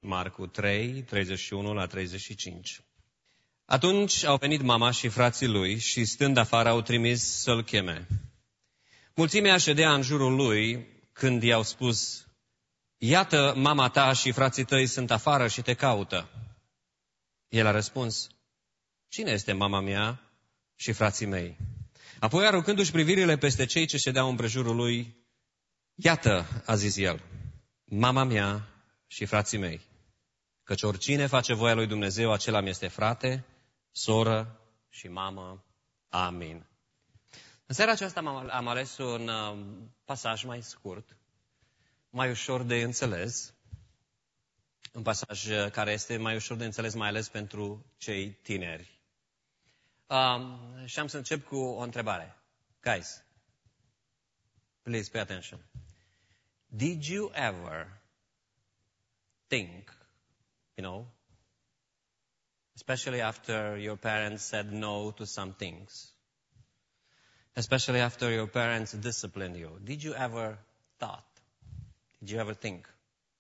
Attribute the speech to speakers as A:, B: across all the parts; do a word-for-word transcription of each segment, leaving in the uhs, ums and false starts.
A: Marcu trei, treizeci și unu la treizeci și cinci. Atunci au venit mama și frații lui și, stând afară, au trimis să-l cheme. Mulțimea ședea în jurul lui când i-au spus: iată, mama ta și frații tăi sunt afară și te caută. El a răspuns: cine este mama mea și frații mei? Apoi, aruncându-și privirile peste cei ce ședeau împrejurul lui: iată, a zis el, mama mea și frații mei. Căci oricine face voia lui Dumnezeu, acela mi este frate, soră și mamă. Amin. În seara aceasta am ales un pasaj mai scurt, mai ușor de înțeles, un pasaj care este mai ușor de înțeles, mai ales pentru cei tineri. Um, și am să încep cu o întrebare. Guys, please pay attention. Did you ever think, you know, especially after your parents said no to some things, especially after your parents disciplined you, did you ever thought, did you ever think,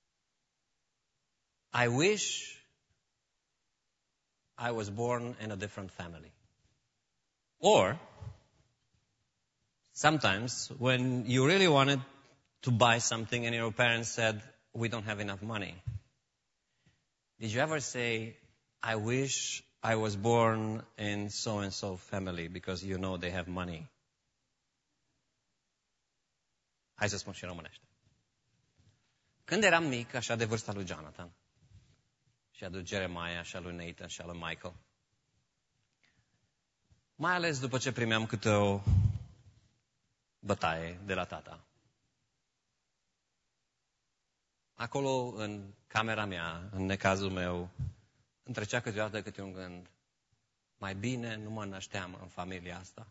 A: I wish I was born in a different family? Or, sometimes, when you really wanted to buy something and your parents said, we don't have enough money, did you ever say, I wish I was born in so-and-so family because you know they have money? Hai să spun și în românește. Când eram mic, așa de vârsta lui Jonathan, și a lui Jeremiah, și a lui Nathan, și a lui Michael, mai ales după ce primeam câte o bătaie de la tata, acolo, în camera mea, în necazul meu, îmi trecea câteodată câte un gând: mai bine nu mă nășteam în familia asta.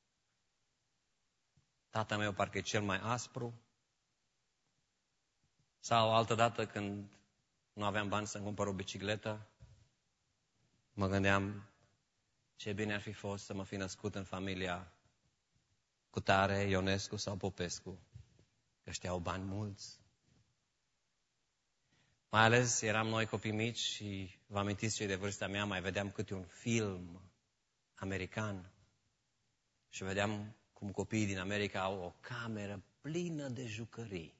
A: Tata meu parcă e cel mai aspru. Sau altădată, când nu aveam bani să-mi cumpăr o bicicletă, mă gândeam ce bine ar fi fost să mă fi născut în familia Cutare, Ionescu sau Popescu, că știau bani mulți. Mai ales eram noi copii mici și vă amintiți cei de vârsta mea, mai vedeam câte un film american și vedeam cum copiii din America au o cameră plină de jucării.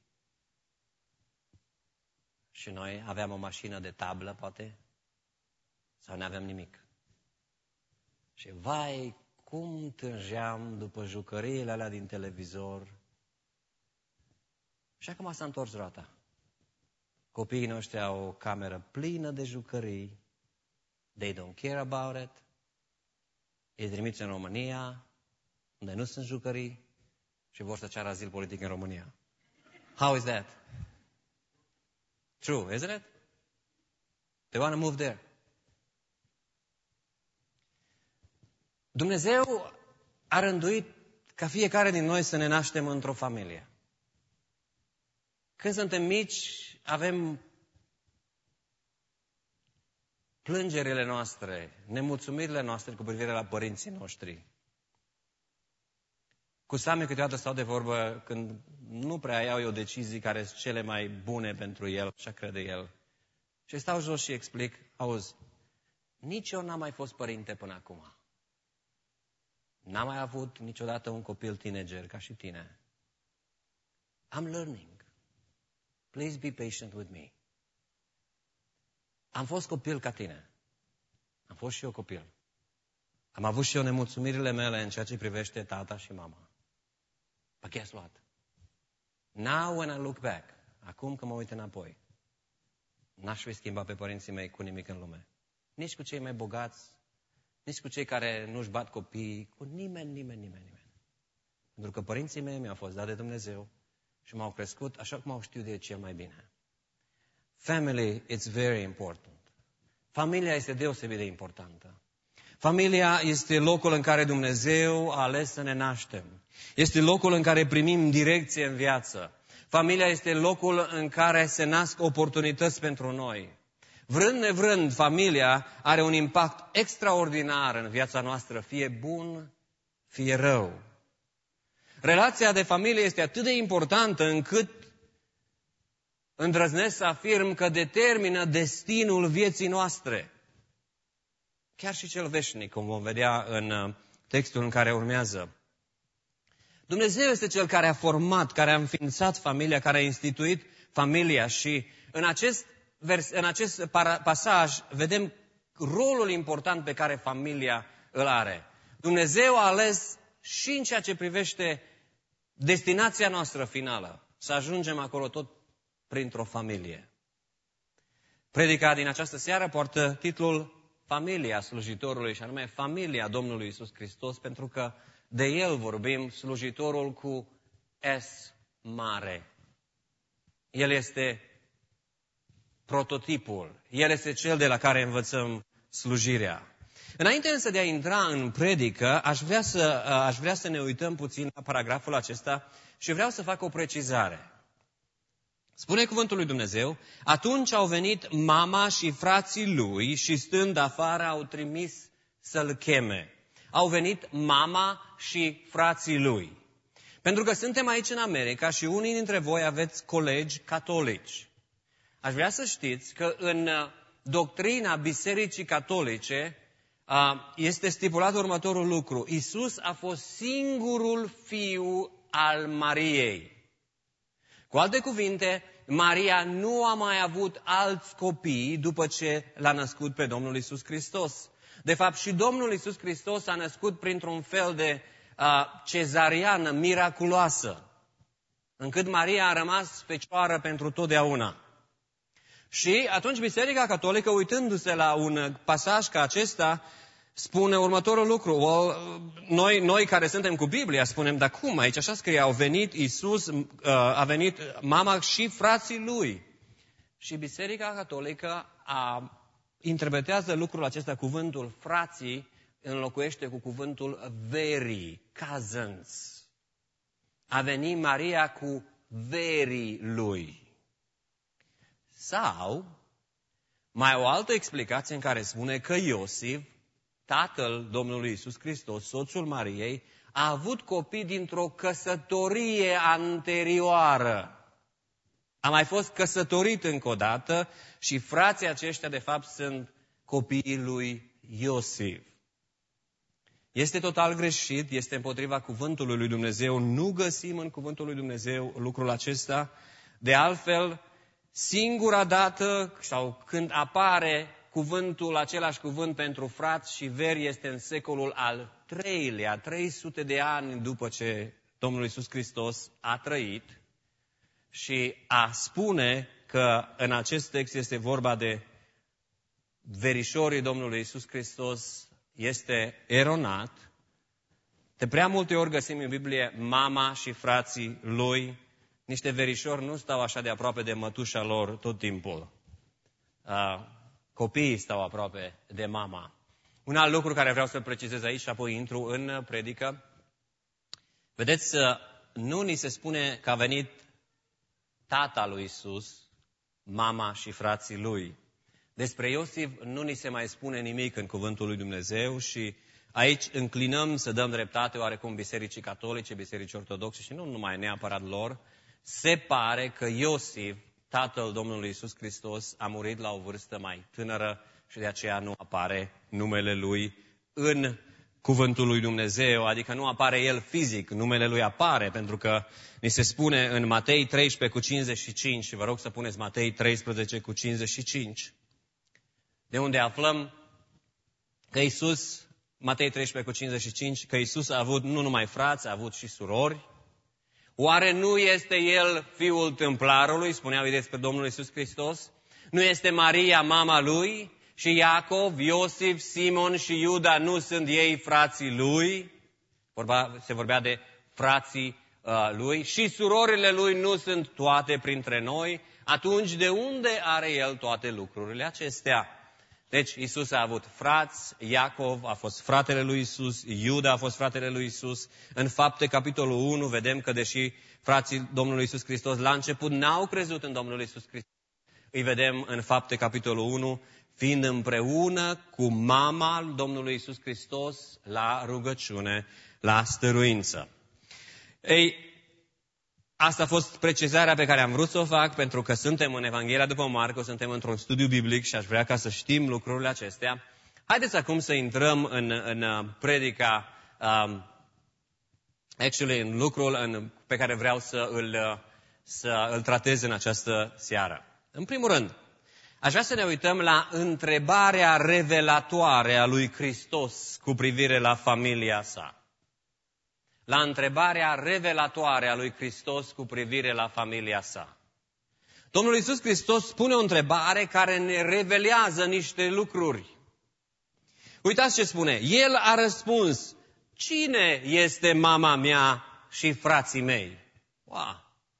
A: Și noi aveam o mașină de tablă, poate, sau nu aveam nimic. Și vai, cum tângeam după jucăriile alea din televizor. Și acum s-a întors roata. Copiii noștri au o cameră plină de jucării. They don't care about it. Îi trimiți în România, unde nu sunt jucării, și vor să ceară azil politic în România. How is that? True, isn't it? They want to move there. Dumnezeu a rânduit ca fiecare din noi să ne naștem într-o familie. Când suntem mici, avem plângerile noastre, nemulțumirile noastre cu privire la părinții noștri. Cu Sami câteodată stau de vorbă când nu prea iau eu decizii care sunt cele mai bune pentru el, așa crede el. Și stau jos și explic: auzi, nici eu n-am mai fost părinte până acum. N-am mai avut niciodată un copil teenager ca și tine. I'm learning. Please be patient with me. Am fost copil ca tine. Am fost și eu copil. Am avut și eu nemulțumirile mele în ceea ce privește tata și mama. But guess what? Now when I look back, acum că mă uit înapoi, n-aș fi schimbat pe părinții mei cu nimic în lume. Nici cu cei mai bogați, nici cu cei care nu-și bat copiii, cu nimeni, nimeni, nimeni, nimeni. Pentru că părinții mei mi-au fost dat de Dumnezeu și m-au crescut așa cum au știut de cel mai bine. Family, it's very important. Familia este deosebit de importantă. Familia este locul în care Dumnezeu a ales să ne naștem. Este locul în care primim direcție în viață. Familia este locul în care se nasc oportunități pentru noi. Vrând nevrând, familia are un impact extraordinar în viața noastră, fie bun, fie rău. Relația de familie este atât de importantă încât îndrăznesc să afirm că determină destinul vieții noastre. Chiar și cel veșnic, cum vom vedea în textul în care urmează. Dumnezeu este Cel care a format, care a înființat familia, care a instituit familia și în acest, vers, în acest pasaj vedem rolul important pe care familia îl are. Dumnezeu a ales și în ceea ce privește destinația noastră finală, să ajungem acolo tot printr-o familie. Predica din această seară poartă titlul Familia slujitorului și anume Familia Domnului Iisus Hristos, pentru că de El vorbim, slujitorul cu S mare. El este prototipul, El este Cel de la care învățăm slujirea. Înainte însă de a intra în predică, aș vrea să, aș vrea să ne uităm puțin la paragraful acesta și vreau să fac o precizare. Spune cuvântul lui Dumnezeu, atunci au venit mama și frații lui și stând afară au trimis să-l cheme. Au venit mama și frații lui. Pentru că suntem aici în America și unii dintre voi aveți colegi catolici. Aș vrea să știți că în doctrina Bisericii Catolice este stipulat următorul lucru. Iisus a fost singurul fiu al Mariei. Cu alte cuvinte, Maria nu a mai avut alți copii după ce l-a născut pe Domnul Iisus Hristos. De fapt, și Domnul Iisus Hristos a născut printr-un fel de uh, cezariană miraculoasă, încât Maria a rămas fecioară pentru totdeauna. Și atunci Biserica Catolică, uitându-se la un pasaj ca acesta, spune următorul lucru. Well, noi, noi care suntem cu Biblia spunem, dar cum? Aici așa scrie, au venit Iisus, uh, a venit mama și frații lui. Și Biserica Catolică a, interpretează lucrul acesta, cuvântul frații, înlocuiește cu cuvântul verii, cousins. A venit Maria cu verii lui. Sau, mai o altă explicație în care spune că Iosif, tatăl Domnului Iisus Hristos, soțul Mariei, a avut copii dintr-o căsătorie anterioară. A mai fost căsătorit încă o dată și frații aceștia, de fapt, sunt copiii lui Iosif. Este total greșit, este împotriva cuvântului lui Dumnezeu. Nu găsim în cuvântul lui Dumnezeu lucrul acesta. De altfel, singura dată sau când apare cuvântul, același cuvânt pentru frați și veri, este în secolul al treilea, trei sute de ani după ce Domnul Iisus Hristos a trăit, și a spune că în acest text este vorba de verișorii Domnului Iisus Hristos este eronat. De prea multe ori găsim în Biblie mama și frații lui. Niște verișori nu stau așa de aproape de mătușa lor tot timpul. Uh, copiii stau aproape de mama. Un alt lucru care vreau să-l precizez aici și apoi intru în predică. Vedeți, nu ni se spune că a venit tata lui Iisus, mama și frații lui. Despre Iosif nu ni se mai spune nimic în cuvântul lui Dumnezeu și aici înclinăm să dăm dreptate oarecum Bisericii Catolice, Bisericii Ortodoxe și nu numai neapărat lor. Se pare că Iosif, tatăl Domnului Iisus Hristos, a murit la o vârstă mai tânără și de aceea nu apare numele lui în cuvântul lui Dumnezeu, adică nu apare el fizic, numele lui apare, pentru că ni se spune în Matei treisprezece cu cincizeci și cinci, și vă rog să puneți Matei treisprezece cu cincizeci și cinci, de unde aflăm că Iisus, Matei treisprezece cu cincizeci și cinci, că Iisus a avut nu numai frați, a avut și surori. Oare nu este el fiul tâmplarului, spuneau ei despre Domnul Iisus Hristos? Nu este Maria mama lui? Și Iacov, Iosif, Simon și Iuda nu sunt ei frații lui? Vorba, se vorbea de frații uh, lui. Și surorile lui nu sunt toate printre noi? Atunci de unde are el toate lucrurile acestea? Deci Iisus a avut frați, Iacov a fost fratele lui Iisus, Iuda a fost fratele lui Iisus. În Fapte, capitolul unu, vedem că deși frații Domnului Iisus Hristos la început n-au crezut în Domnul Iisus Hristos, îi vedem în Fapte, capitolul unu, fiind împreună cu mama Domnului Iisus Hristos la rugăciune, la stăruință. Ei, asta a fost precizarea pe care am vrut să o fac, pentru că suntem în Evanghelia după Marcu, suntem într-un studiu biblic și aș vrea ca să știm lucrurile acestea. Haideți acum să intrăm în, în predica, um, actually, în lucrul în, pe care vreau să îl, să îl tratez în această seară. În primul rând, aș vrea să ne uităm la întrebarea revelatoare a lui Hristos cu privire la familia sa. La întrebarea revelatoare a lui Hristos cu privire la familia sa. Domnul Iisus Hristos spune o întrebare care ne revelează niște lucruri. Uitați ce spune. El a răspuns, cine este mama mea și frații mei? Wow!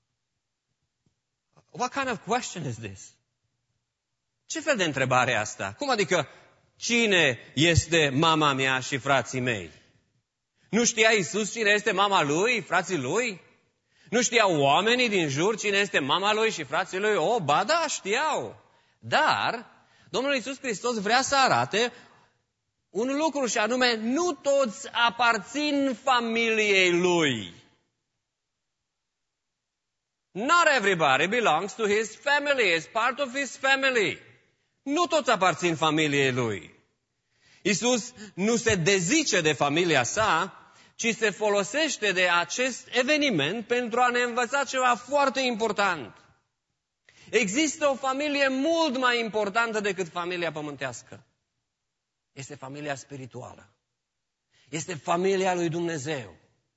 A: What kind of question is this? Ce fel de întrebare e asta? Cum adică, cine este mama mea și frații mei? Nu știa Iisus cine este mama lui, frații lui? Nu știau oamenii din jur cine este mama lui și frații lui? O, ba da, știau. Dar Domnul Iisus Hristos vrea să arate un lucru și anume, nu toți aparțin familiei lui. Not everybody belongs to his family, is part of his family. Nu toți aparțin familiei lui. Iisus nu se dezice de familia sa, ci se folosește de acest eveniment pentru a ne învăța ceva foarte important. Există o familie mult mai importantă decât familia pământească. Este familia spirituală. Este familia lui Dumnezeu.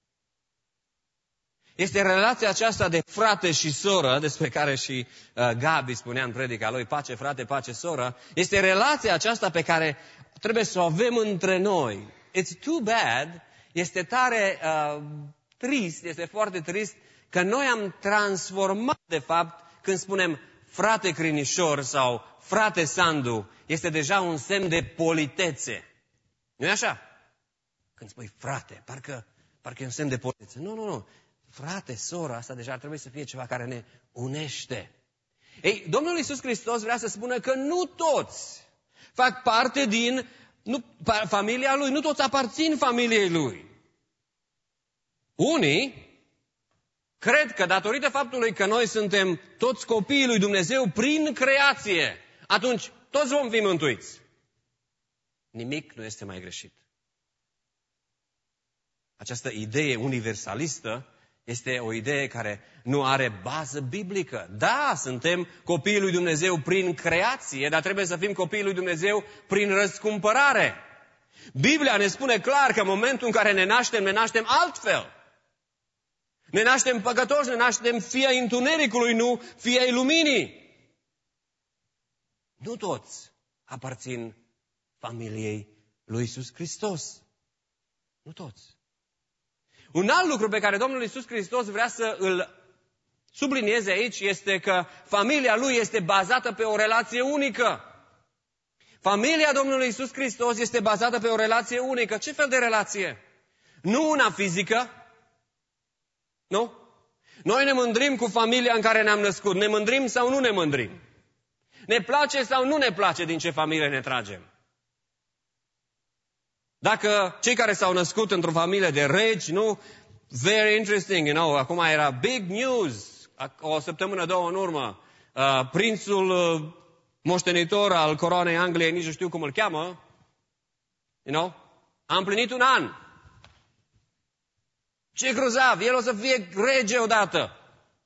A: Este relația aceasta de frate și soră, despre care și uh, Gabi spunea în predica lui, pace frate, pace soră. Este relația aceasta pe care trebuie să o avem între noi. It's too bad, este tare uh, trist, este foarte trist că noi am transformat, de fapt, când spunem frate Crinișor sau frate Sandu, este deja un semn de politețe. Nu-i așa? Când spui frate, parcă, parcă e un semn de politețe. Nu, nu, nu. Frate, soră, asta deja ar trebui să fie ceva care ne unește. Ei, Domnul Iisus Hristos vrea să spună că nu toți fac parte din nu, familia Lui, nu toți aparțin familiei Lui. Unii cred că datorită faptului că noi suntem toți copiii lui Dumnezeu prin creație, atunci toți vom fi mântuiți. Nimic nu este mai greșit. Această idee universalistă este o idee care nu are bază biblică. Da, suntem copiii lui Dumnezeu prin creație, dar trebuie să fim copiii lui Dumnezeu prin răscumpărare. Biblia ne spune clar că în momentul în care ne naștem, ne naștem altfel. Ne naștem păcătoși, ne naștem fii ai întunericului, nu fii ai luminii. Nu toți aparțin familiei lui Iisus Hristos. Nu toți. Un alt lucru pe care Domnul Iisus Hristos vrea să îl sublinieze aici este că familia Lui este bazată pe o relație unică. Familia Domnului Iisus Hristos este bazată pe o relație unică. Ce fel de relație? Nu una fizică. Nu? Noi ne mândrim cu familia în care ne-am născut. Ne mândrim sau nu ne mândrim? Ne place sau nu ne place din ce familie ne tragem? Dacă cei care s-au născut într-o familie de regi, nu? Very interesting, you know, acum era big news, o săptămână, două în urmă, uh, prințul uh, moștenitor al coroanei Angliei, nici nu știu cum îl cheamă, you know, a împlinit un an. Ce grozav, el o să fie rege odată.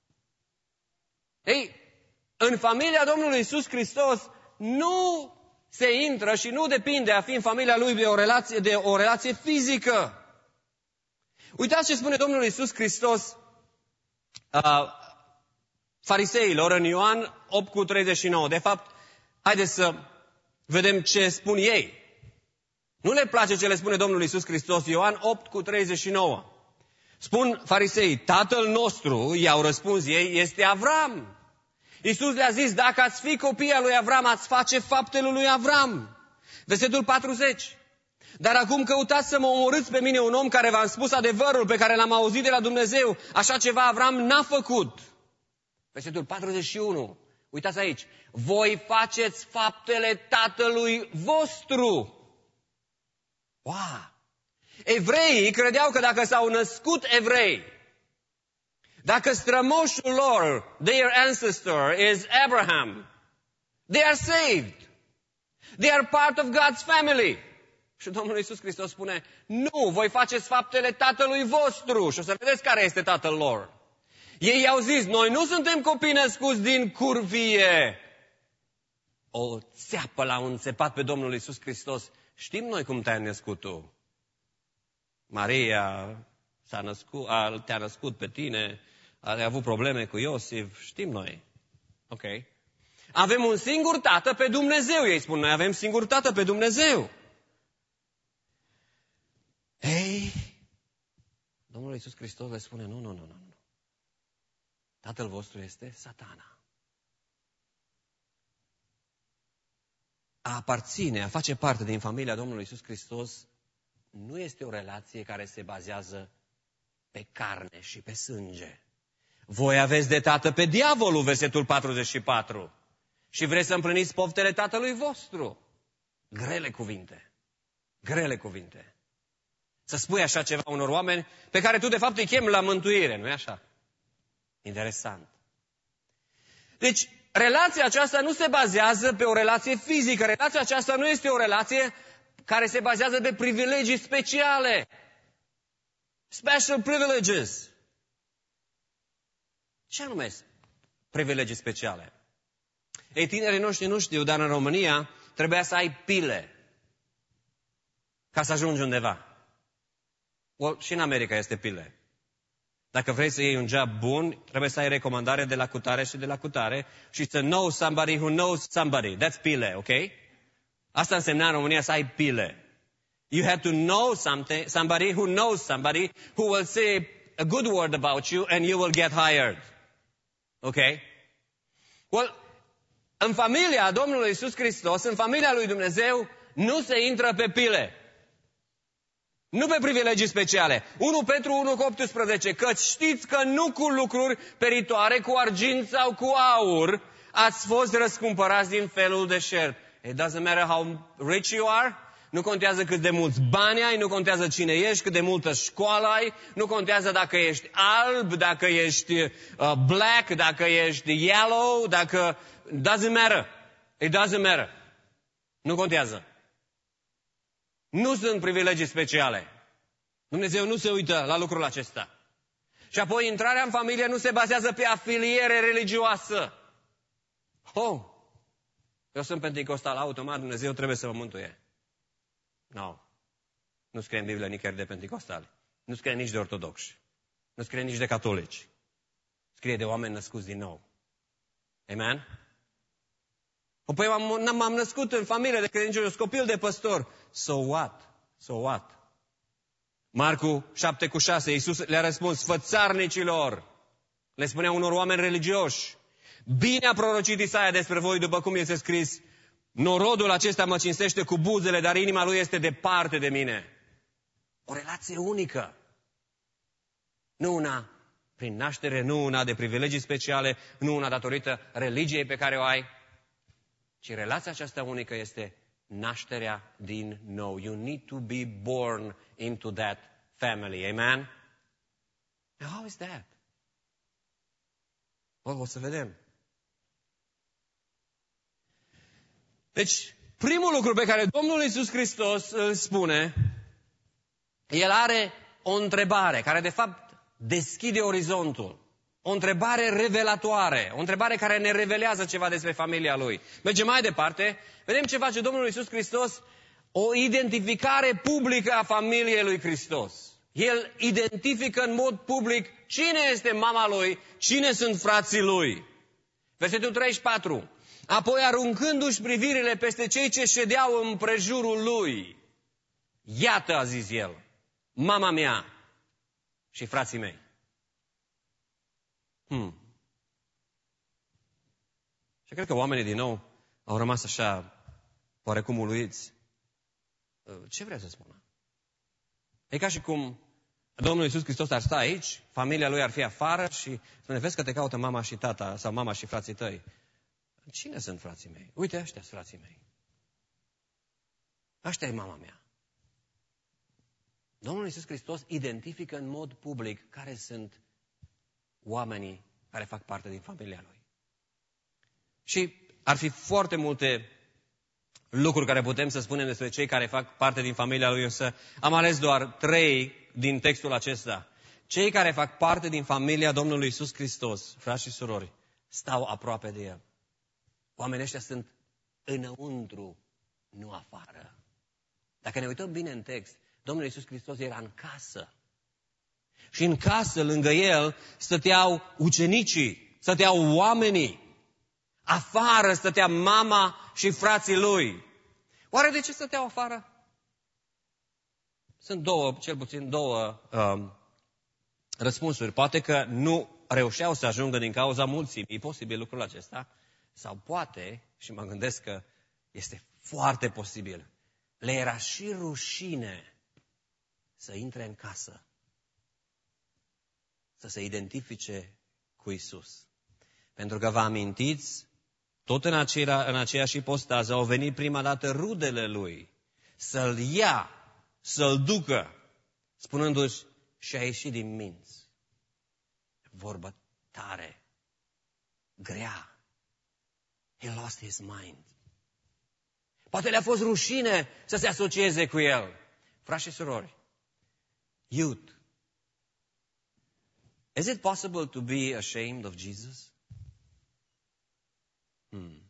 A: Ei, în familia Domnului Iisus Hristos nu se intră și nu depinde a fi în familia lui de o relație, de o relație fizică. Uitați ce spune Domnul Iisus Hristos uh, fariseilor în Ioan opt cu treizeci și nouă. De fapt, haideți să vedem ce spun ei. Nu le place ce le spune Domnul Iisus Hristos. Ioan opt cu treizeci și nouă. Spun farisei, tatăl nostru, i-au răspuns ei, este Avram. Iisus le-a zis, dacă ați fi copii al lui Avram, ați face faptele lui Avram. Versetul patruzeci. Dar acum căutați să mă omorâți pe mine, un om care v-am spus adevărul pe care l-am auzit de la Dumnezeu. Așa ceva Avram n-a făcut. Versetul patruzeci și unu. Uitați aici. Voi faceți faptele tatălui vostru. Wow! Evreii credeau că dacă s-au născut evrei, Dacă strămoșul lor, their ancestor, is Abraham, they are saved. They are part of God's family. Și Domnul Iisus Hristos spune, nu, voi faceți faptele tatălui vostru. Și o să vedeți care este tatăl lor. Ei i-au zis, noi nu suntem copii născuți din curvie. O țeapă l-au înțepat pe Domnul Iisus Hristos. Știm noi cum te-ai născut tu. Maria s-a născut, a, te-a născut pe tine, a avut probleme cu Iosif, știm noi. Ok. Avem un singur tată pe Dumnezeu, ei spun, noi avem singur tată pe Dumnezeu. Ei, Domnul Iisus Hristos le spune, nu, nu, nu, nu. Tatăl vostru este Satana. A aparține, a face parte din familia Domnului Iisus Hristos nu este o relație care se bazează pe carne și pe sânge. Voi aveți de tată pe diavolul, versetul patruzeci și patru. Și vreți să împliniți poftele tatălui vostru. Grele cuvinte. Grele cuvinte. Să spui așa ceva unor oameni pe care tu de fapt îi chemi la mântuire, nu-i așa? Interesant. Deci, relația aceasta nu se bazează pe o relație fizică. Relația aceasta nu este o relație care se bazează pe privilegii speciale. Special privileges. Ce anume privilegii speciale? Ei, tinerii noștri nu știu, dar în România trebuia să ai pile ca să ajungi undeva. Well, și în America este pile. Dacă vrei să iei un job bun, trebuie să ai recomandare de la cutare și de la cutare și să know somebody who knows somebody. That's pile, ok? Asta însemna în România să ai pile. You have to know something, somebody who knows somebody who will say a good word about you and you will get hired. Ok? Well, în familia Domnului Iisus Hristos, în familia lui Dumnezeu, nu se intră pe pile. Nu pe privilegii speciale. unu Petru unu cu optsprezece. Căci știți că nu cu lucruri peritoare, cu argint sau cu aur, ați fost răscumpărați din felul deșert. It doesn't matter how rich you are. Nu contează cât de mulți bani ai, nu contează cine ești, cât de multă școală ai, nu contează dacă ești alb, dacă ești uh, black, dacă ești yellow, dacă... Doesn't matter. It doesn't matter. Nu contează. Nu sunt privilegii speciale. Dumnezeu nu se uită la lucrul acesta. Și apoi intrarea în familie nu se bazează pe afiliere religioasă. Oh, eu sunt penticostal, automat Dumnezeu trebuie să mă mântuie. Nu. No. Nu scrie în Biblie nicăieri de penticostali. Nu scrie nici de ortodoxi. Nu scrie nici de catolici. Scrie de oameni născuți din nou. Amen? Apoi m-am, m-am născut în familie de credincioși, copil de păstor. So what? So what? Marcu șapte cu șase, Iisus le-a răspuns, fățarnicilor, le spunea unor oameni religioși, bine a prorocit Isaia despre voi, după cum este scris, norodul acesta mă cinstește cu buzele, dar inima lui este departe de mine. O relație unică. Nu una prin naștere, nu una de privilegii speciale, nu una datorită religiei pe care o ai, ci relația aceasta unică este nașterea din nou. You need to be born into that family. Amen? Now, how is that? Well, o să vedem. Deci, primul lucru pe care Domnul Iisus Hristos îl spune, El are o întrebare care, de fapt, deschide orizontul. O întrebare revelatoare, o întrebare care ne revelează ceva despre familia Lui. Mergem mai departe, vedem ce face Domnul Iisus Hristos, o identificare publică a familiei Lui Hristos. El identifică în mod public cine este mama Lui, cine sunt frații Lui. Versetul treizeci și patru. Apoi aruncându-și privirile peste cei ce ședeau în prejurul Lui. Iată, a zis El, mama mea și frații mei. Hmm. Și cred că oamenii din nou au rămas așa, oarecum uluiți. Ce vrea să spună? E ca și cum Domnul Iisus Hristos ar sta aici, familia Lui ar fi afară și să ne vezi că te caută mama și tata sau mama și frații tăi. Cine sunt frații mei? Uite, ăștia sunt frații mei. Ăștia e mama mea. Domnul Iisus Hristos identifică în mod public care sunt oamenii care fac parte din familia lui. Și ar fi foarte multe lucruri care putem să spunem despre cei care fac parte din familia lui, însă am ales doar trei din textul acesta. Cei care fac parte din familia Domnului Iisus Hristos, frați și surori, stau aproape de El. Oamenii ăștia sunt înăuntru, nu afară. Dacă ne uităm bine în text, Domnul Iisus Hristos era în casă. Și în casă, lângă El, stăteau ucenicii, stăteau oamenii. Afară stătea mama și frații lui. Oare de ce stăteau afară? Sunt două, cel puțin două um, răspunsuri. Poate că nu reușeau să ajungă din cauza mulțimii. E posibil lucrul acesta. Sau poate, și mă gândesc că este foarte posibil, le era și rușine să intre în casă, să se identifice cu Isus. Pentru că vă amintiți, tot în, aceea, în aceeași ipostază au venit prima dată rudele lui să-l ia, să-l ducă, spunându-și, și-a ieșit din minți. Vorbă tare, grea. He lost his mind. Poate le-a fost rușine să se asocieze cu el. Frați și surori, youth, is it possible to be ashamed of Jesus? Hmm.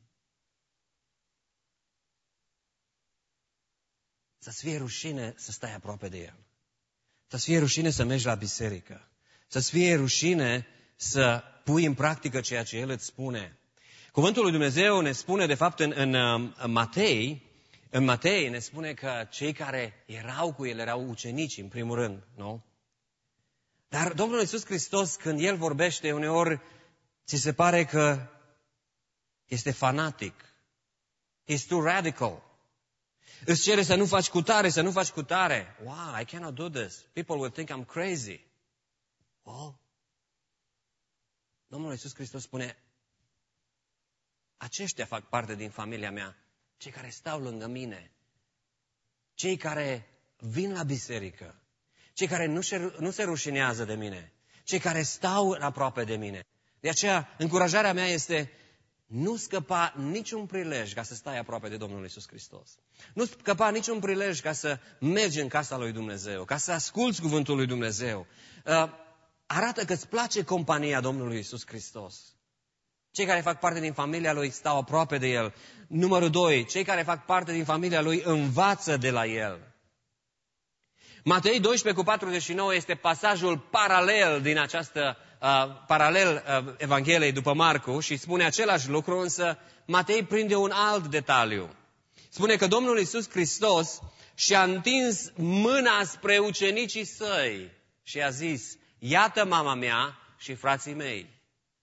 A: Să-ți fie rușine să stai aproape de El. Să-ți fie rușine să mergi la biserică. Să-ți fie rușine să pui în practică ceea ce El îți spune. Cuvântul lui Dumnezeu ne spune, de fapt, în, în, în Matei, în Matei ne spune că cei care erau cu El erau ucenici, în primul rând, nu? Dar Domnul Iisus Hristos, când El vorbește, uneori ți se pare că este fanatic. He's too radical. Îți cere să nu faci cu tare, să nu faci cu tare. Wow, I cannot do this. People will think I'm crazy. Oh. Domnul Iisus Hristos spune, aceștia fac parte din familia mea, cei care stau lângă mine, cei care vin la biserică, cei care nu se, nu se rușinează de mine, cei care stau aproape de mine. De aceea, încurajarea mea este, nu scăpa niciun prilej ca să stai aproape de Domnul Iisus Hristos. Nu scăpa niciun prilej ca să mergi în casa lui Dumnezeu, ca să asculți cuvântul lui Dumnezeu. Uh, arată că îți place compania Domnului Iisus Hristos. Cei care fac parte din familia Lui stau aproape de El. Numărul doi, cei care fac parte din familia Lui învață de la El. Matei doisprezece cu patruzeci și nouă este pasajul paralel din această, uh, paralel uh, Evangheliei după Marcu și spune același lucru, însă Matei prinde un alt detaliu. Spune că Domnul Iisus Hristos și-a întins mâna spre ucenicii săi și a zis, iată mama mea și frații mei.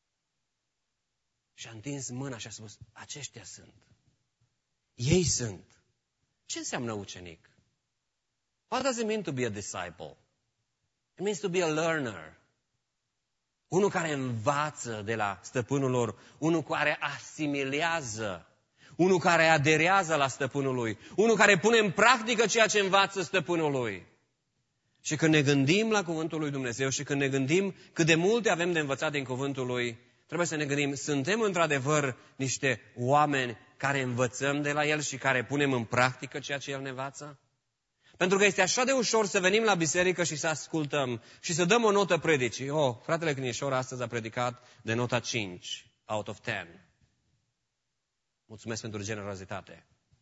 A: Și-a întins mâna și a spus, aceștia sunt. Ei sunt. Ce înseamnă ucenic? What does it mean to be a disciple? It means to be a learner. Unul care învață de la stăpânul lor, unul care asimilează, unul care aderează la stăpânul lui, unul care pune în practică ceea ce învață stăpânul lui. Și când ne gândim la cuvântul lui Dumnezeu și când ne gândim cât de multe avem de învățat din cuvântul lui, trebuie să ne gândim, suntem într-adevăr niște oameni care învățăm de la El și care punem în practică ceea ce El ne învață? Pentru că este așa de ușor să venim la biserică și să ascultăm și să dăm o notă predicii. Oh, fratele Cnișor astăzi a predicat de nota cinci out of ten. Mulțumesc pentru generozitate.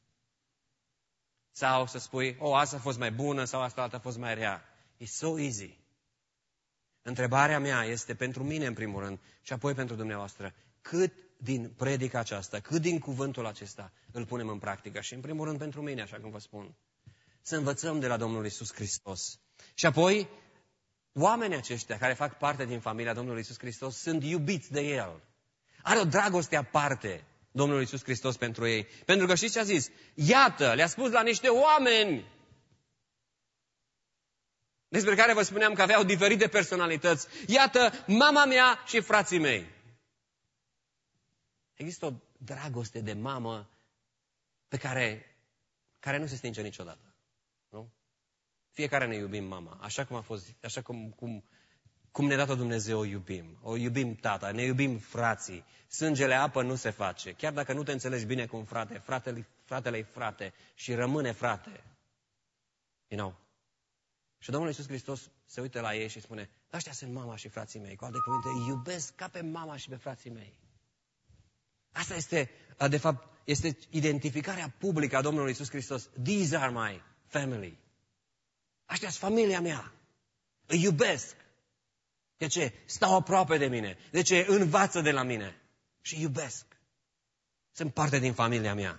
A: Sau să spui, oh, asta a fost mai bună sau asta alta a fost mai rea. It's so easy. Întrebarea mea este pentru mine în primul rând și apoi pentru dumneavoastră. Cât din predica aceasta, cât din cuvântul acesta îl punem în practică? Și în primul rând pentru mine, așa cum vă spun. Să învățăm de la Domnul Iisus Hristos. Și apoi, oamenii aceștia care fac parte din familia Domnului Iisus Hristos sunt iubiți de El. Are o dragoste aparte Domnul Iisus Hristos pentru ei. Pentru că știți ce a zis? Iată, le-a spus la niște oameni despre care vă spuneam că aveau diferite personalități. Iată, mama mea și frații mei. Există o dragoste de mamă pe care, care nu se stinge niciodată. Nu? Fiecare ne iubim mama, așa cum a fost, așa cum, cum cum ne-a dat-o Dumnezeu, o iubim. O iubim tata, ne iubim frații. Sângele apă nu se face. Chiar dacă nu te înțelegi bine cu un frate, fratele, fratele-i frate și rămâne frate. You know? Și Domnul Iisus Hristos se uită la ei și spune, ăștia sunt mama și frații mei. Cu alte cuvinte, îi iubesc ca pe mama și pe frații mei. Asta este, de fapt, este identificarea publică a Domnului Iisus Hristos. These are my family. Ăștia sunt familia mea. Îi iubesc. De ce? Stau aproape de mine. De ce? Învață de la mine. Și iubesc. Sunt parte din familia mea.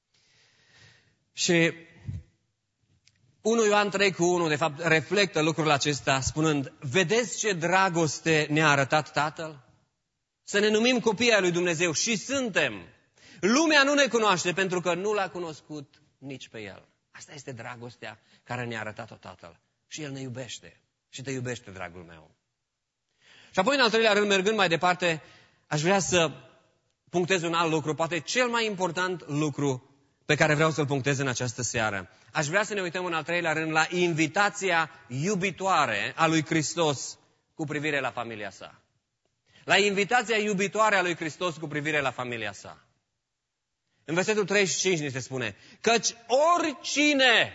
A: Și unu Ioan trei cu unu, de fapt, reflectă lucrul acesta spunând, vedeți ce dragoste ne-a arătat Tatăl? Să ne numim copiii ai lui Dumnezeu și suntem. Lumea nu ne cunoaște pentru că nu l-a cunoscut nici pe El. Asta este dragostea care ne-a arătat-o Tatăl. Și El ne iubește. Și te iubește, dragul meu. Și apoi, în al treilea rând, mergând mai departe, aș vrea să punctez un alt lucru, poate cel mai important lucru pe care vreau să-l punctez în această seară. Aș vrea să ne uităm în al treilea rând la invitația iubitoare a lui Hristos cu privire la familia sa. La invitația iubitoare a lui Hristos cu privire la familia sa. În versetul treizeci și cinci ni se spune, căci oricine,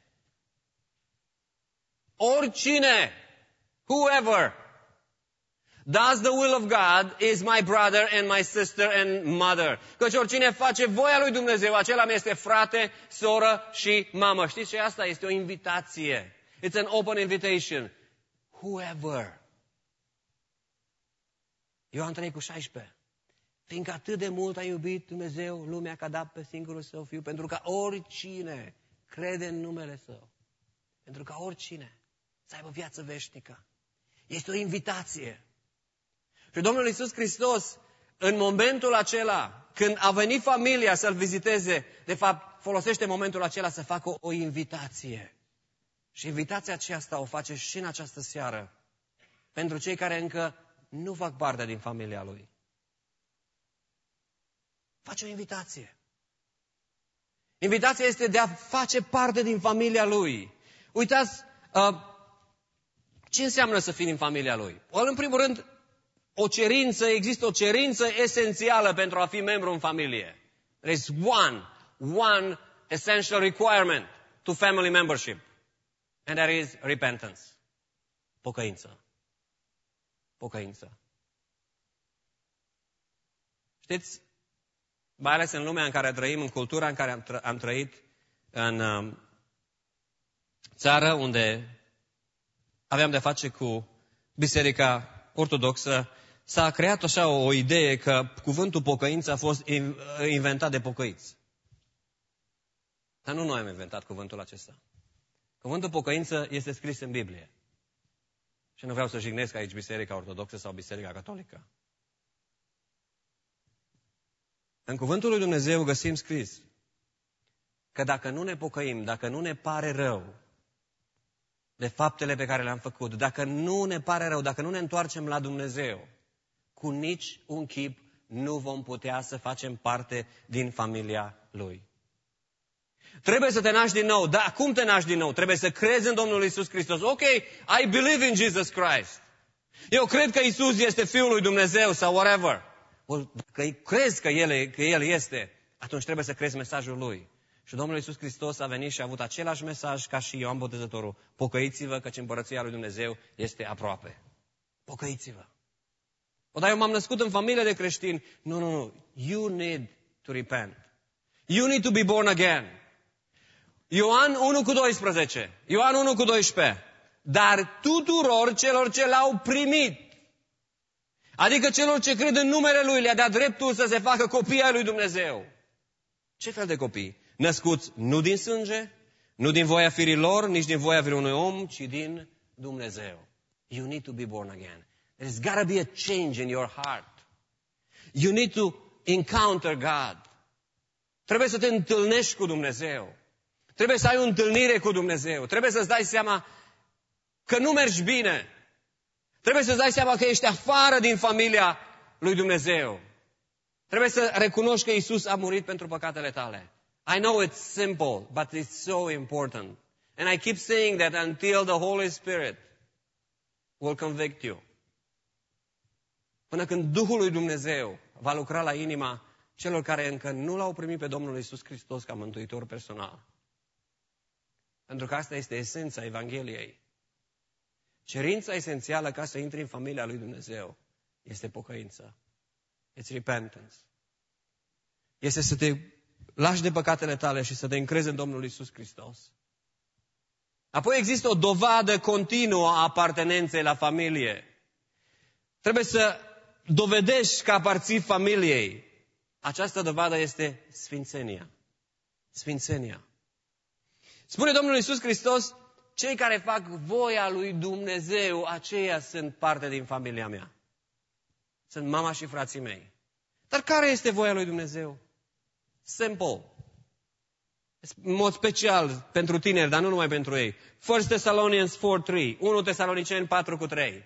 A: oricine, whoever, does the will of God is my brother and my sister and mother. Căci oricine face voia lui Dumnezeu, acela mi este frate, soră și mamă. Știți ce asta? Este o invitație. It's an open invitation. Whoever. Ioan trei cu șaisprezece. Fiindcă atât de mult a iubit Dumnezeu lumea că a dat pe singurul Său Fiu, pentru ca oricine crede în numele Său, pentru ca oricine să aibă viață veșnică. Este o invitație. Și Domnul Iisus Hristos, în momentul acela, când a venit familia să-L viziteze, de fapt, folosește momentul acela să facă o, o invitație. Și invitația aceasta o face și în această seară, pentru cei care încă nu fac parte din familia Lui. Face o invitație. Invitația este de a face parte din familia Lui. Uitați, uh, ce înseamnă să fii din familia Lui? În primul rând, o cerință, există o cerință esențială pentru a fi membru în familie. There is one, one essential requirement to family membership. And that is repentance. Pocăință. Pocăință. Știți, mai ales în lumea în care trăim, în cultura în care am, tră- am trăit, în um, țară unde aveam de face cu biserica ortodoxă, s-a creat așa o, o idee că cuvântul pocăință a fost inventat de pocăiți. Dar nu noi am inventat cuvântul acesta. Cuvântul pocăință este scris în Biblie. Și nu vreau să jignesc aici biserica ortodoxă sau biserica catolică. În cuvântul lui Dumnezeu găsim scris că dacă nu ne pocăim, dacă nu ne pare rău de faptele pe care le-am făcut, dacă nu ne pare rău, dacă nu ne întoarcem la Dumnezeu, cu nici un chip nu vom putea să facem parte din familia Lui. Trebuie să te naști din nou. Dar cum te naști din nou? Trebuie să crezi în Domnul Iisus Hristos. Ok, I believe in Jesus Christ. Eu cred că Iisus este Fiul lui Dumnezeu sau whatever. Well, dacă crezi că El, că El este, atunci trebuie să crezi mesajul Lui. Și Domnul Iisus Hristos a venit și a avut același mesaj ca și Ioan Botezătorul. Pocăiți-vă căci împărăția lui Dumnezeu este aproape. Pocăiți-vă. O, dar eu m-am născut în familie de creștini. Nu, nu, nu. You need to repent. You need to be born again. Ioan unu cu doisprezece. Ioan unu cu doisprezece. Dar tuturor celor ce l-au primit, adică celor ce cred în numele Lui, le-a dat dreptul să se facă copii ai lui Dumnezeu. Ce fel de copii? Născuți nu din sânge, nu din voia firii lor, nici din voia vreunui om, ci din Dumnezeu. You need to be born again. There's got to be a change in your heart. You need to encounter God. Trebuie să te întâlnești cu Dumnezeu. Trebuie să ai o întâlnire cu Dumnezeu. Trebuie să-ți dai seama că nu mergi bine. Trebuie să-ți dai seama că ești afară din familia lui Dumnezeu. Trebuie să recunoști că Iisus a murit pentru păcatele tale. I know it's simple, but it's so important. And I keep saying that until the Holy Spirit will convict you. Până când Duhul lui Dumnezeu va lucra la inima celor care încă nu l-au primit pe Domnul Iisus Hristos ca mântuitor personal. Pentru că asta este esența Evangheliei. Cerința esențială ca să intri în familia lui Dumnezeu este pocăință. It's repentance. Este să te lași de păcatele tale și să te încrezi în Domnul Iisus Hristos. Apoi există o dovadă continuă a apartenenței la familie. Trebuie să dovedești că aparții familiei. Această dovadă este sfințenia. Sfințenia. Spune Domnul Iisus Hristos, cei care fac voia lui Dumnezeu, aceia sunt parte din familia mea. Sunt mama și frații mei. Dar care este voia lui Dumnezeu? Simple. În mod special pentru tineri, dar nu numai pentru ei. First Thessalonians four three. unu Tesaloniceni patru cu trei.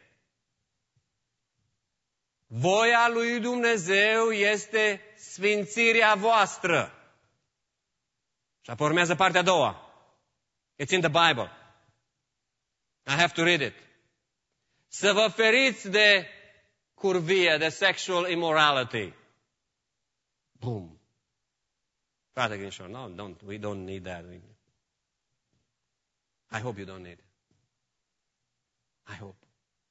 A: Voia lui Dumnezeu este sfințirea voastră. Și apoi urmează partea a doua. It's in the Bible. I have to read it. Să vă feriți de curvie, de sexual immorality. Boom. Frate Grinșor, no, don't, we don't need that. I hope you don't need it. I hope.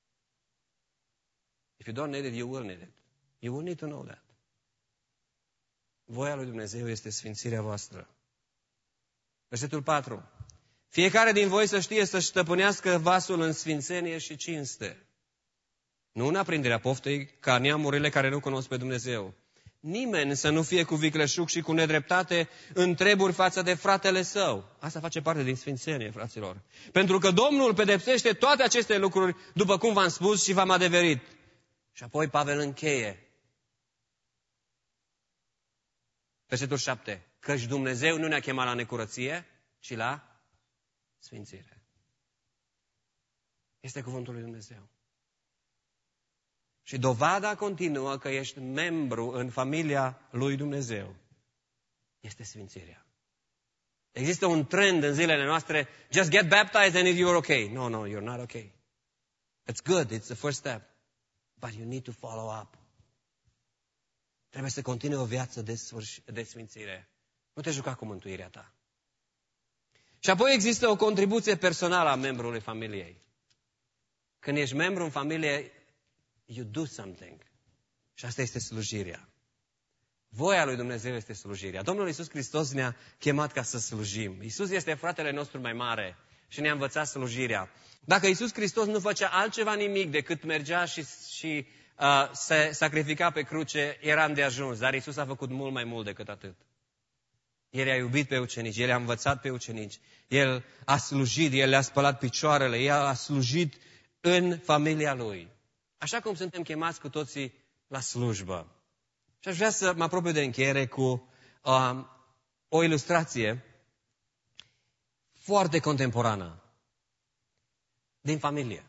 A: If you don't need it, you will need it. You will need to know that. Voia lui Dumnezeu este sfințirea voastră. Versetul patru. Fiecare din voi să știe să-și stăpânească vasul în sfințenie și cinste. Nu în aprinderea poftei, ca neamurile care nu cunosc pe Dumnezeu. Nimeni să nu fie cu vicleșug și cu nedreptate în treburi față de fratele său. Asta face parte din sfințenie, fraților. Pentru că Domnul pedepsește toate aceste lucruri, după cum v-am spus și v-am adeverit. Și apoi Pavel încheie. Versetul șapte. Căci Dumnezeu nu ne-a chemat la necurăție, ci la sfințire. Este cuvântul lui Dumnezeu. Și dovada continuă că ești membru în familia lui Dumnezeu este sfințirea. Există un trend în zilele noastre, just get baptized and you're okay. No, no, you're not okay. It's good, it's the first step. But you need to follow up. Trebuie să continui o viață de, sfârș- de sfințire. Nu te juca cu mântuirea ta. Și apoi există o contribuție personală a membrului familiei. Când ești membru în familie, you do something. Și asta este slujirea. Voia lui Dumnezeu este slujirea. Domnul Iisus Hristos ne-a chemat ca să slujim. Iisus este fratele nostru mai mare și ne-a învățat slujirea. Dacă Iisus Hristos nu făcea altceva nimic decât mergea și, și uh, se sacrifica pe cruce, era îndeajuns. Dar Iisus a făcut mult mai mult decât atât. El i-a iubit pe ucenici, El i-a învățat pe ucenici, El a slujit, El le-a spălat picioarele, El a slujit în familia Lui. Așa cum suntem chemați cu toții la slujbă. Și aș vrea să mă apropiu de încheiere cu uh, o ilustrație foarte contemporană din familie.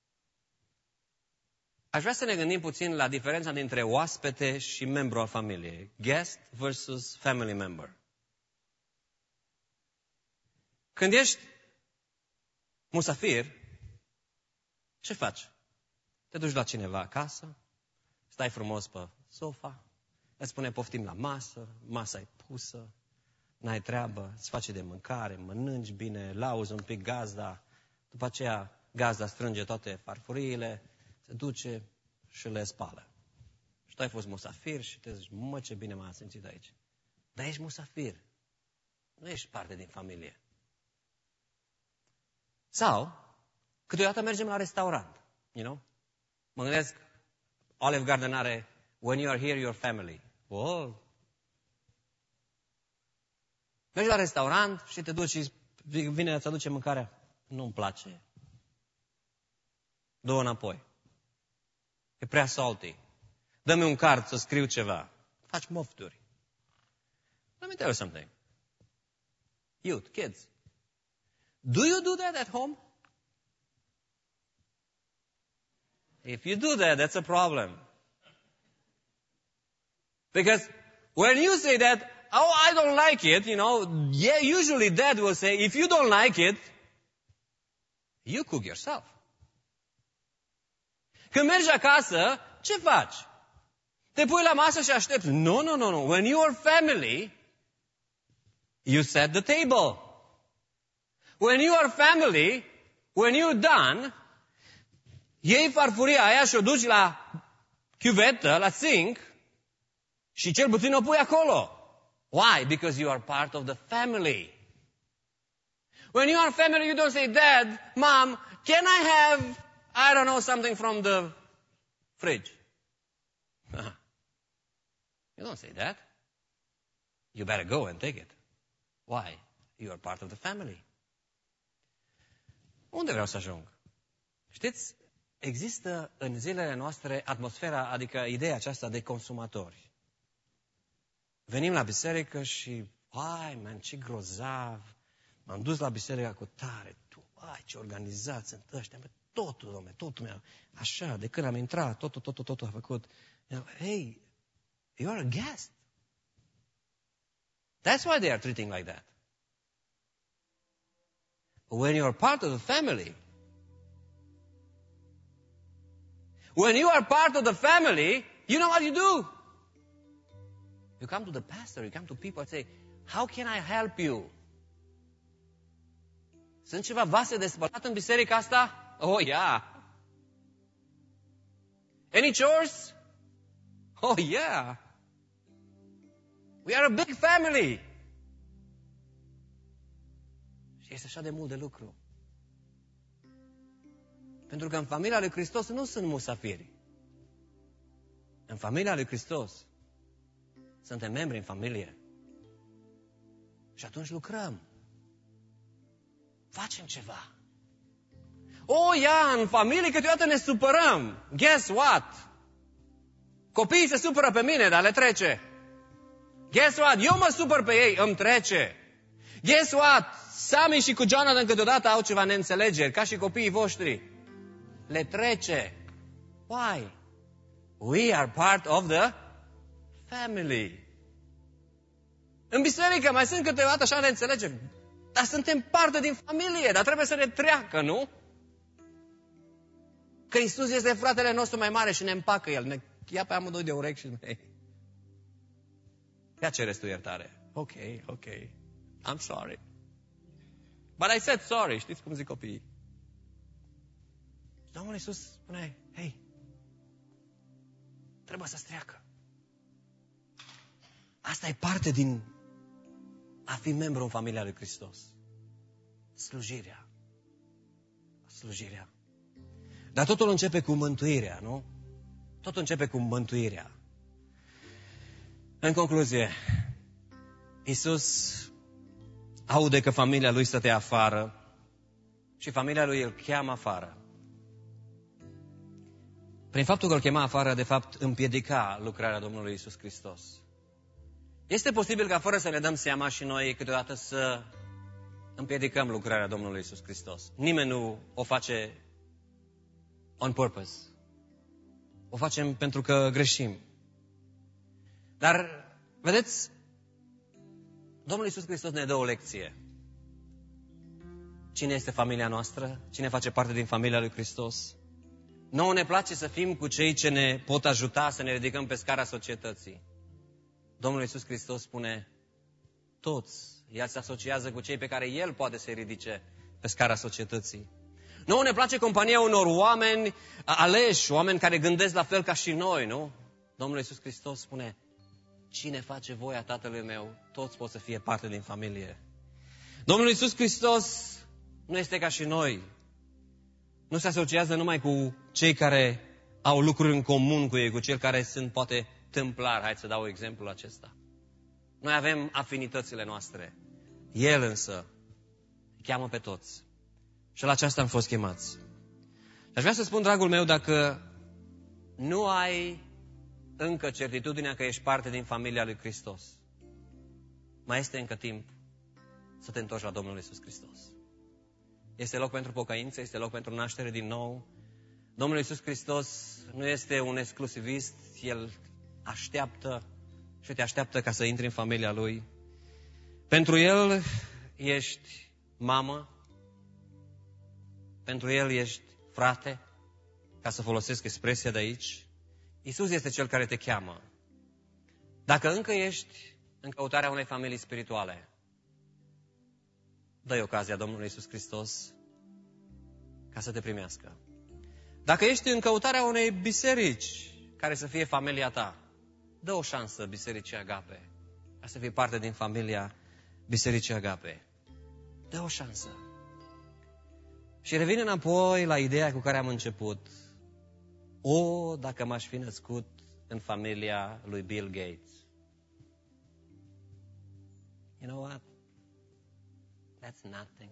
A: Aș vrea să ne gândim puțin la diferența dintre oaspete și membru al familiei. Guest versus family member. Când ești musafir, ce faci? Te duci la cineva acasă, stai frumos pe sofa, îți spune poftim la masă, masa e pusă, n-ai treabă, îți face de mâncare, mănânci bine, lauzi un pic gazda, după aceea gazda strânge toate farfuriile, se duce și le spală. Și tu ai fost musafir și te zici, mă, ce bine m-am simțit aici. Dar ești musafir, nu ești parte din familie. Sau, câteodată mergem la restaurant, you know? Mă gândesc, Olive Garden are, when you are here, your family. Oh. Mergi la restaurant și te duci și vine să-ți aduce mâncarea. Nu-mi place. Dă-o înapoi. E prea salty. Dă-mi un card să scriu ceva. Faci mofturi. Let me tell you something. Youth, kids. Do you do that at home? If you do that, that's a problem. Because when you say that, oh, I don't like it, you know, yeah, usually dad will say, if you don't like it, you cook yourself. Când mergi acasă, Ce faci? Te pui la masă și aștepți. No, no, no, no. When you are family, you set the table. When you are family, when you're done, iei farfuria aia și o duci la chiuvetă, la sink, și cel puțin o pui acolo. Why? Because you are part of the family. When you are family, you don't say, Dad, Mom, can I have, I don't know, something from the fridge? You don't say that. You better go and take it. Why? You are part of the family. Unde vreau să ajung? Știți, există în zilele noastre atmosfera, adică ideea aceasta de consumatori. Venim la biserică și, ai, man, ce grozav, m-am dus la biserică cu tare, tu, ai, ce organizați sunt ăștia, mă, totul, dom'le, totul meu, așa, de când am intrat, totul, totul, totul a făcut. Hey, you are a guest. That's why they are treating like that. But when you are part of the family, when you are part of the family, you know what you do? You come to the pastor, you come to people and say, how can I help you? Sunt ceva vase de spălat în biserica asta? Oh, yeah. Any chores? Oh, yeah. We are a big family. Și este așa de mult de lucru. Pentru că în familia lui Hristos nu sunt musafiri. În familia lui Hristos suntem membri în familie. Și atunci lucrăm. Facem ceva. Oh, ia, în familie câteodată ne supărăm. Guess what? Copiii se supără pe mine, dar le trece. Guess what? Eu mă supăr pe ei, îmi trece. Guess what? Sami și cu Jonathan câteodată au ceva neînțelegeri, ca și copiii voștri. Le trece. Why? We are part of the family. În biserică mai sunt câteodată așa neînțelegeri. Dar suntem parte din familie, dar trebuie să ne treacă, nu? Că Iisus este fratele nostru mai mare și ne împacă El. Ne ia pe amândoi de urechi și ne... Ia cereți tu iertare. Ok, ok. I'm sorry. But I said sorry. Știți cum zic copiii? Domnul Iisus spune, hei, trebuie să-ți treacă. Asta e parte din a fi membru în familia lui Hristos. Slujirea. Slujirea. Dar totul începe cu mântuirea, nu? Totul începe cu mântuirea. În concluzie, Iisus aude că familia lui stătea afară și familia lui îl cheamă afară. Prin faptul că îl chema afară, de fapt, împiedica lucrarea Domnului Iisus Hristos. Este posibil ca fără să ne dăm seama și noi câteodată să împiedicăm lucrarea Domnului Iisus Hristos. Nimeni nu o face on purpose. O facem pentru că greșim. Dar, vedeți, Domnul Iisus Hristos ne dă o lecție. Cine este familia noastră? Cine face parte din familia lui Hristos? Nouă ne place să fim cu cei ce ne pot ajuta să ne ridicăm pe scara societății. Domnul Iisus Hristos spune, toți, El se asociază cu cei pe care El poate să-i ridice pe scara societății. Nouă ne place compania unor oameni aleși, oameni care gândesc la fel ca și noi, nu? Domnul Iisus Hristos spune, cine face voia Tatălui meu, toți pot să fie parte din familie. Domnul Iisus Hristos nu este ca și noi. Nu se asociază numai cu cei care au lucruri în comun cu ei, cu cei care sunt poate tâmplari. Hai să dau exemplul acesta. Noi avem afinitățile noastre. El însă cheamă pe toți. Și la aceasta am fost chemați. Și aș vrea să spun, dragul meu, dacă nu ai încă certitudinea că ești parte din familia lui Hristos, mai este încă timp să te întorci la Domnul Iisus Hristos. Este loc pentru pocăință, este loc pentru naștere din nou. Domnul Iisus Hristos nu este un exclusivist, El așteaptă și te așteaptă ca să intri în familia Lui. Pentru El ești mamă, pentru El ești frate, ca să folosesc expresia de aici. Iisus este Cel care te cheamă. Dacă încă ești în căutarea unei familii spirituale, dă-i ocazia Domnului Iisus Hristos ca să te primească. Dacă ești în căutarea unei biserici care să fie familia ta, dă o șansă Bisericii Agape, ca să fii parte din familia Bisericii Agape. Dă o șansă. Și revin înapoi la ideea cu care am început. O, dacă m-aș fi născut în familia lui Bill Gates. You know what? That's nothing.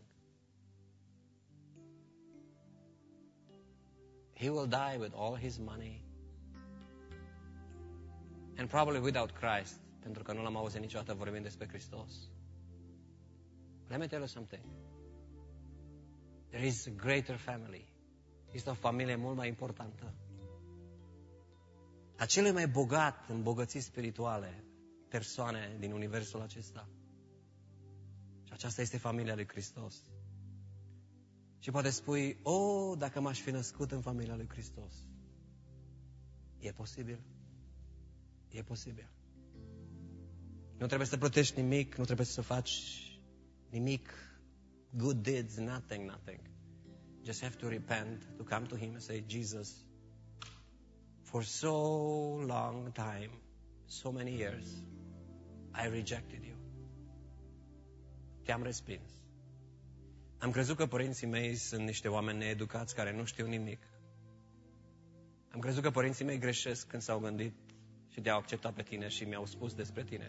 A: He will die with all his money. And probably without Christ, pentru că nu l-am auzit niciodată vorbind despre Hristos. Let me tell you something. There is a greater family. Este o familie mult mai importantă. A cele mai bogat în bogății spirituale persoane din universul acesta. Și aceasta este familia lui Hristos. Și poate spui, oh, dacă m-aș fi născut în familia lui Hristos. E posibil. E posibil. Nu trebuie să plătești nimic, nu trebuie să faci nimic, good deeds, nothing, nothing. Just have to repent, to come to Him and say, Jesus, for so long time, so many years, I rejected you. Te-am respins. Am crezut că părinții mei sunt niște oameni needucați care nu știu nimic. Am crezut că părinții mei greșesc când s-au gândit și te-au acceptat pe tine și mi-au spus despre tine.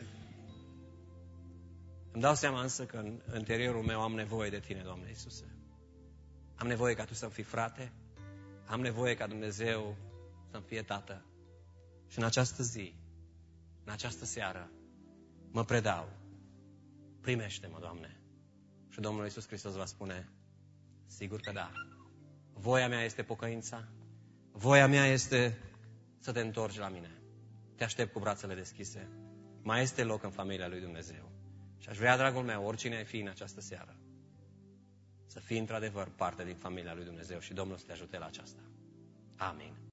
A: Îmi dau seama însă că în interiorul meu am nevoie de tine, Doamne Iisuse. Am nevoie ca tu să-mi fii frate, am nevoie ca Dumnezeu să-mi fie tată. Și în această zi, în această seară, mă predau. Primește-mă, Doamne. Și Domnul Iisus Hristos va spune, sigur că da. Voia mea este pocăința, voia mea este să te întorci la mine. Te aștept cu brațele deschise. Mai este loc în familia lui Dumnezeu. Și aș vrea, dragul meu, oricine ai fi în această seară, să fii într-adevăr parte din familia lui Dumnezeu și Domnul să te ajute la aceasta. Amin.